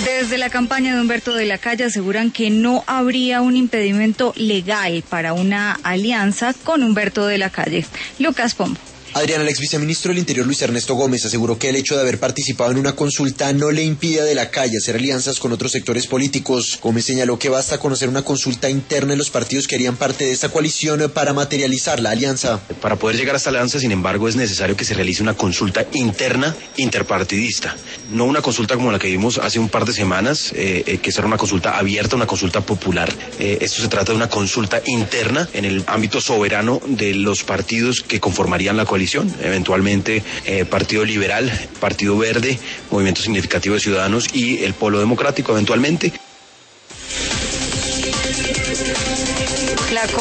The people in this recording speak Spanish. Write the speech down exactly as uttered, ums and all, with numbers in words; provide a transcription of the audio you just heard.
Desde la campaña de Humberto de la Calle aseguran que no habría un impedimento legal para una alianza con Humberto de la Calle. Lucas Pombo. Adriana, el ex viceministro del Interior Luis Ernesto Gómez aseguró que el hecho de haber participado en una consulta no le impide a De la Calle hacer alianzas con otros sectores políticos. Gómez señaló que basta conocer una consulta interna en los partidos que harían parte de esta coalición para materializar la alianza. Para poder llegar a esta alianza, sin embargo, es necesario que se realice una consulta interna interpartidista, no una consulta como la que vimos hace un par de semanas, eh, eh, que será una consulta abierta, una consulta popular. Eh, esto se trata de una consulta interna en el ámbito soberano de los partidos que conformarían la coalición. Eventualmente eh, Partido Liberal, Partido Verde, Movimiento Significativo de Ciudadanos y el Polo Democrático eventualmente.